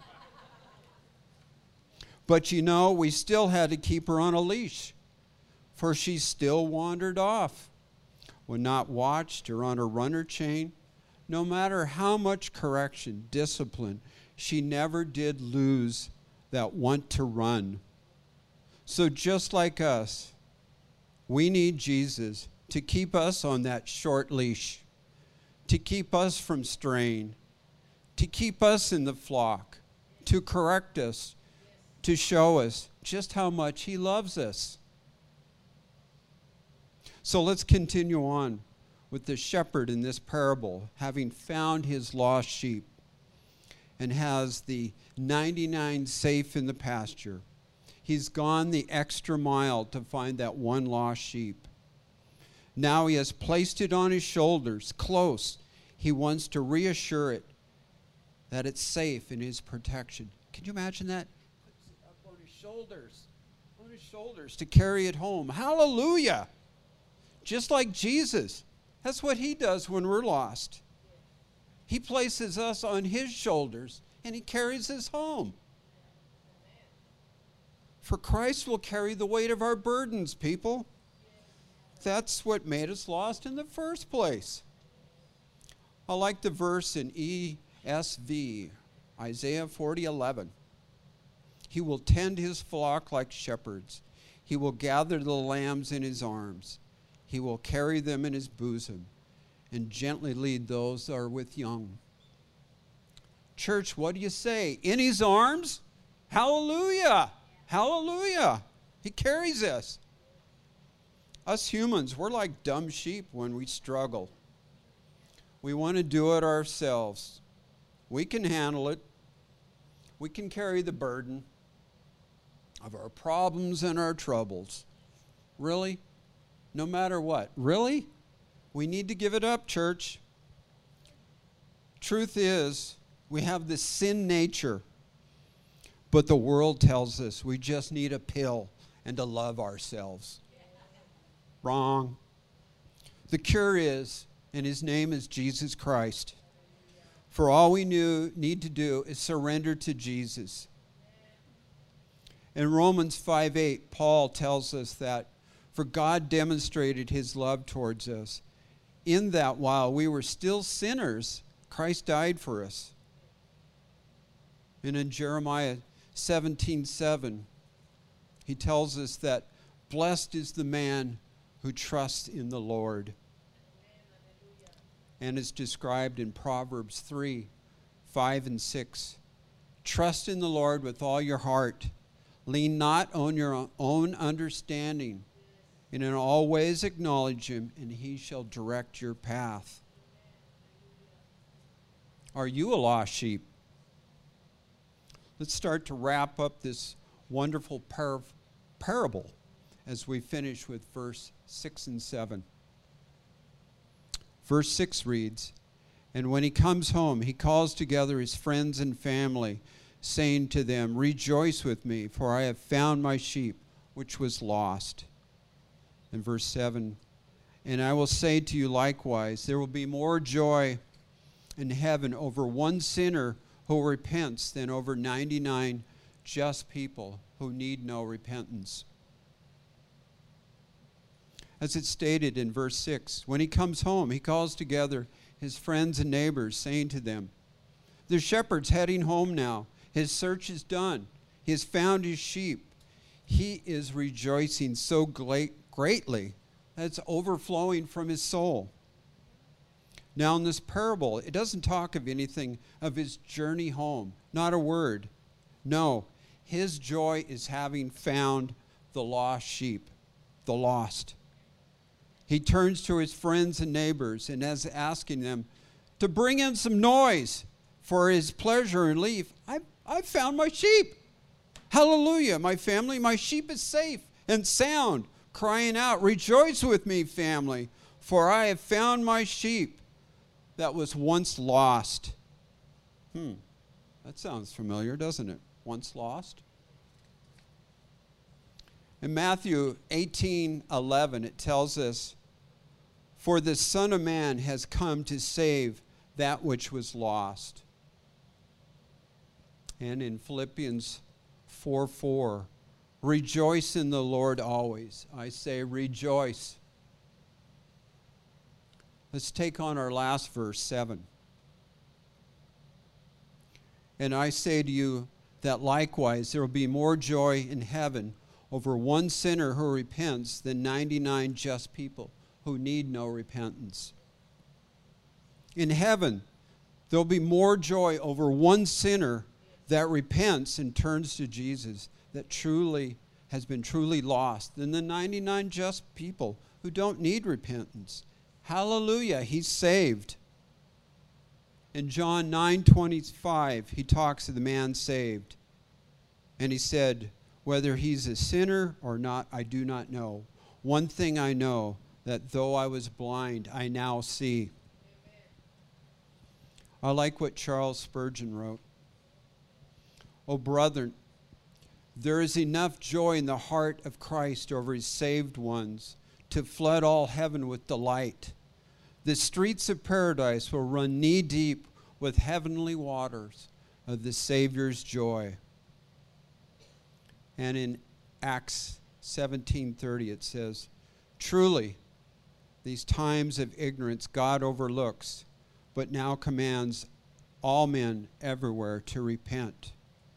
[SPEAKER 3] But we still had to keep her on a leash, for she still wandered off. When not watched or on a runner chain, no matter how much correction, discipline, she never did lose that want to run. So just like us, we need Jesus to keep us on that short leash, to keep us from straying, to keep us in the flock, to correct us, to show us just how much he loves us. So let's continue on with the shepherd in this parable, having found his lost sheep and has the 99 safe in the pasture. He's gone the extra mile to find that one lost sheep. Now he has placed it on his shoulders, close. He wants to reassure it that it's safe in his protection. Can you imagine that? He puts it up on his shoulders to carry it home. Hallelujah! Just like Jesus. That's what he does when we're lost. He places us on his shoulders and he carries us home. For Christ will carry the weight of our burdens, people. That's what made us lost in the first place. I like the verse in ESV, Isaiah 40:11. He will tend his flock like shepherds. He will gather the lambs in his arms. He will carry them in his bosom and gently lead those that are with young. Church, what do you say? In his arms? Hallelujah! Hallelujah! He carries us. Us humans, we're like dumb sheep when we struggle. We want to do it ourselves. We can handle it. We can carry the burden of our problems and our troubles. Really? No matter what. Really? We need to give it up, church. Truth is, we have this sin nature, but the world tells us we just need a pill and to love ourselves. Wrong. The cure is, and his name is Jesus Christ. For all we need to do is surrender to Jesus. In Romans 5:8, Paul tells us that for God demonstrated his love towards us, in that while we were still sinners, Christ died for us. And in Jeremiah 17:7, he tells us that blessed is the man who trusts in the Lord. And it's described in Proverbs 3:5 and 6. Trust in the Lord with all your heart. Lean not on your own understanding. And in all ways acknowledge him, and he shall direct your path. Are you a lost sheep? Let's start to wrap up this wonderful parable as we finish with verse 6 and 7. Verse 6 reads, And when he comes home, he calls together his friends and family, saying to them, Rejoice with me, for I have found my sheep, which was lost. In verse 7, And I will say to you likewise, there will be more joy in heaven over one sinner who repents than over 99 just people who need no repentance. As it's stated in verse 6, when he comes home, he calls together his friends and neighbors, saying to them, The shepherd's heading home now. His search is done. He has found his sheep. He is rejoicing so greatly that it's overflowing from his soul. Now in this parable, it doesn't talk of anything of his journey home. Not a word. No, his joy is having found the lost sheep, the lost. He turns to his friends and neighbors and is asking them to bring in some noise for his pleasure and relief. I've found my sheep. Hallelujah, my family, my sheep is safe and sound, crying out, Rejoice with me, family, for I have found my sheep that was once lost. That sounds familiar, doesn't it? Once lost. In Matthew 18:11, it tells us, For the Son of Man has come to save that which was lost. And in Philippians 4:4, Rejoice in the Lord always. I say rejoice. Let's take on our last verse, 7. And I say to you that likewise there will be more joy in heaven over one sinner who repents than 99 just people who need no repentance. In heaven, There'll be more joy over one sinner that repents and turns to Jesus, that truly has been truly lost, than the 99 just people who don't need repentance. Hallelujah, he's saved. In John 9:25, he talks of the man saved. And he said, whether he's a sinner or not, I do not know. One thing I know, that though I was blind, I now see. I like what Charles Spurgeon wrote. Oh, brethren, there is enough joy in the heart of Christ over his saved ones to flood all heaven with delight. The streets of paradise will run knee-deep with heavenly waters of the Savior's joy. And in Acts 17:30 it says, truly, these times of ignorance God overlooks, but now commands all men everywhere to repent.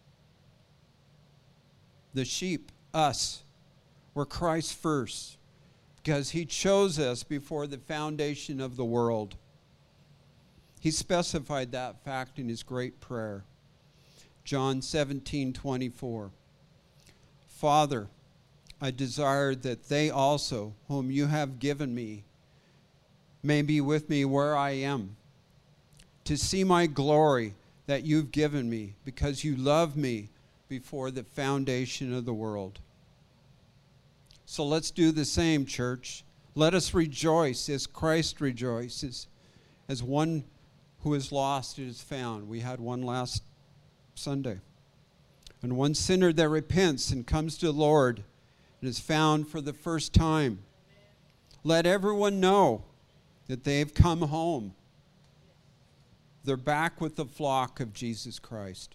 [SPEAKER 3] The sheep, us, were Christ first, because he chose us before the foundation of the world. He specified that fact in his great prayer. John 17:24. Father, I desire that they also, whom you have given me, may be with me where I am, to see my glory that you've given me, because you loved me before the foundation of the world. So let's do the same, church. Let us rejoice as Christ rejoices, as one who is lost is found. We had one last Sunday. And one sinner that repents and comes to the Lord and is found for the first time. Let everyone know that they've come home. They're back with the flock of Jesus Christ.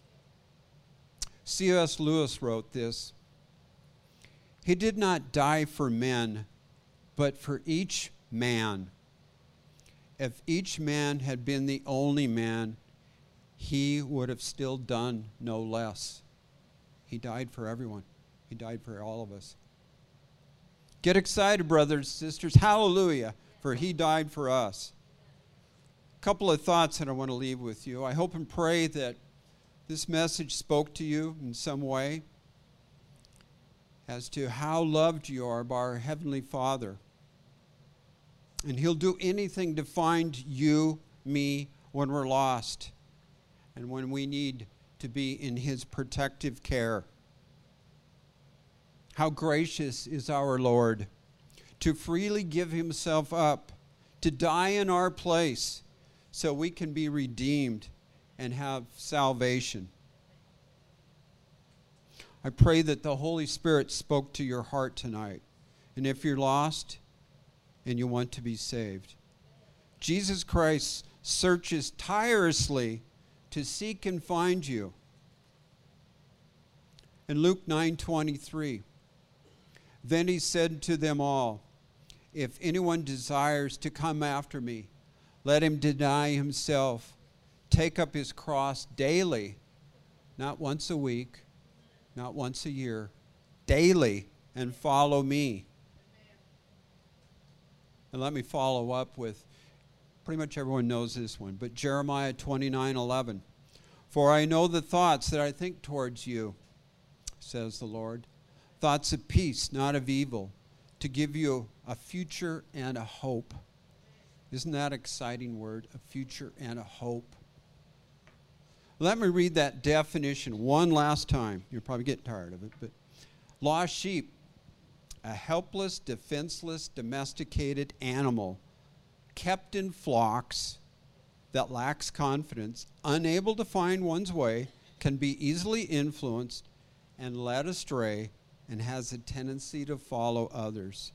[SPEAKER 3] C.S. Lewis wrote this. He did not die for men, but for each man. If each man had been the only man, he would have still done no less. He died for everyone. He died for all of us. Get excited, brothers and sisters. Hallelujah, for he died for us. A couple of thoughts that I want to leave with you. I hope and pray that this message spoke to you in some way as to how loved you are by our Heavenly Father. And he'll do anything to find you, me, when we're lost and when we need to be in his protective care. How gracious is our Lord to freely give himself up, to die in our place so we can be redeemed and have salvation. I pray that the Holy Spirit spoke to your heart tonight. And if you're lost and you want to be saved, Jesus Christ searches tirelessly to seek and find you. In Luke 9:23, then he said to them all, if anyone desires to come after me, let him deny himself, take up his cross daily, not once a week, not once a year, daily, and follow me. And let me follow up with, pretty much everyone knows this one, but Jeremiah 29:11. For I know the thoughts that I think towards you, says the Lord, thoughts of peace, not of evil, to give you a future and a hope. Isn't that an exciting word, a future and a hope? Let me read that definition one last time. You're probably getting tired of it, but lost sheep, a helpless, defenseless, domesticated animal kept in flocks that lacks confidence, unable to find one's way, can be easily influenced and led astray, and has a tendency to follow others.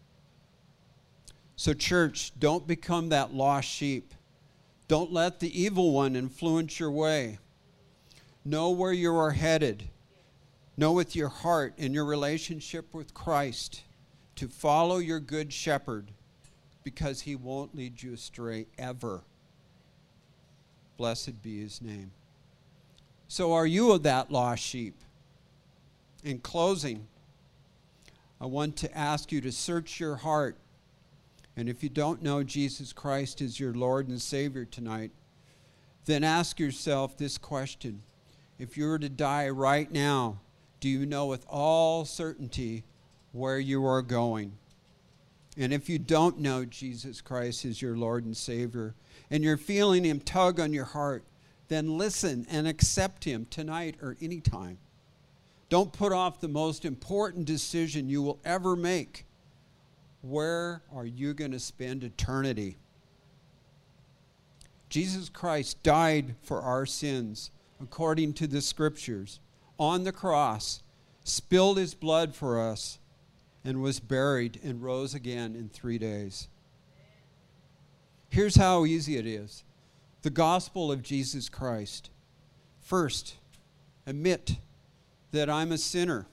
[SPEAKER 3] So church, don't become that lost sheep. Don't let the evil one influence your way. Know where you are headed. Know with your heart in your relationship with Christ to follow your good shepherd, because he won't lead you astray ever. Blessed be his name. So are you that lost sheep? In closing, I want to ask you to search your heart. And if you don't know Jesus Christ as your Lord and Savior tonight, then ask yourself this question. If you were to die right now, do you know with all certainty where you are going? And if you don't know Jesus Christ as your Lord and Savior, and you're feeling him tug on your heart, then listen and accept him tonight or any time. Don't put off the most important decision you will ever make. Where are you going to spend eternity? Jesus Christ died for our sins, according to the Scriptures, on the cross, spilled his blood for us, and was buried and rose again in 3 days. Here's how easy it is. The gospel of Jesus Christ. First, admit that I'm a sinner.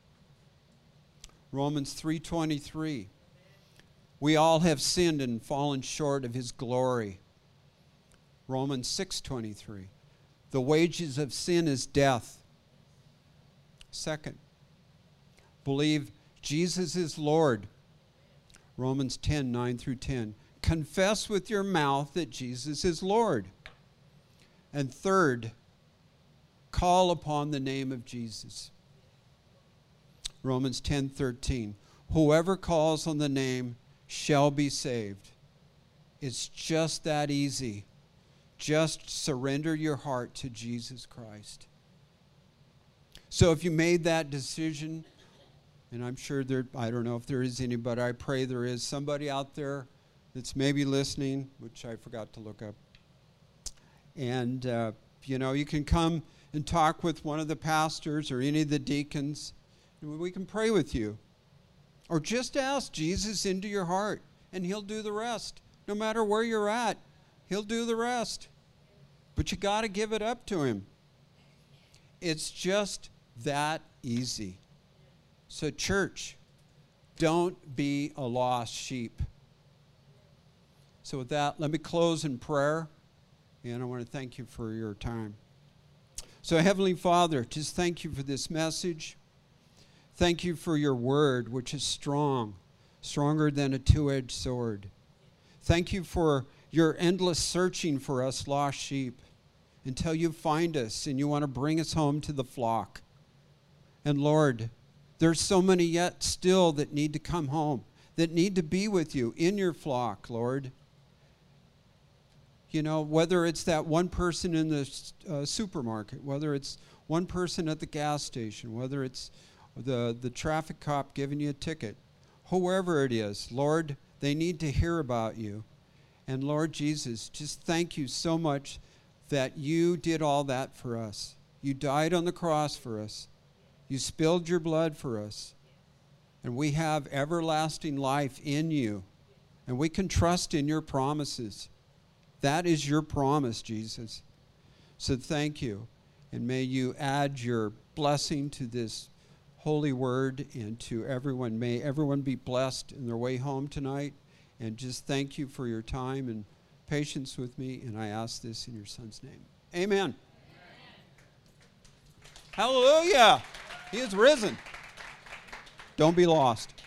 [SPEAKER 3] Romans 3:23. We all have sinned and fallen short of his glory. Romans 6:23. The wages of sin is death. Second, believe Jesus is Lord. Romans 10:9-10. Confess with your mouth that Jesus is Lord. And third, call upon the name of Jesus. Romans 10:13. Whoever calls on the name shall be saved. It's just that easy. Just surrender your heart to Jesus Christ. So if you made that decision, and I'm sure I don't know if there is any, but I pray there is somebody out there that's maybe listening, which I forgot to look up. And, you can come and talk with one of the pastors or any of the deacons, and we can pray with you. Or just ask Jesus into your heart, and he'll do the rest. No matter where you're at, he'll do the rest. But you got to give it up to him. It's just that easy. So church, don't be a lost sheep. So with that, let me close in prayer, and I want to thank you for your time. So Heavenly Father, just thank you for this message. Thank you for your word, which is strong, stronger than a two-edged sword. Thank you for your endless searching for us lost sheep until you find us and you want to bring us home to the flock. And Lord, there's so many yet still that need to come home, that need to be with you in your flock, Lord. Whether it's that one person in the supermarket, whether it's one person at the gas station, whether it's the traffic cop giving you a ticket, whoever it is, Lord, they need to hear about you. And Lord Jesus, just thank you so much that you did all that for us. You died on the cross for us. You spilled your blood for us. And we have everlasting life in you. And we can trust in your promises. That is your promise, Jesus. So thank you. And may you add your blessing to this holy word and to everyone. May everyone be blessed in their way home tonight. And just thank you for your time and patience with me. And I ask this in your Son's name. Amen. Hallelujah. He is risen. Don't be lost.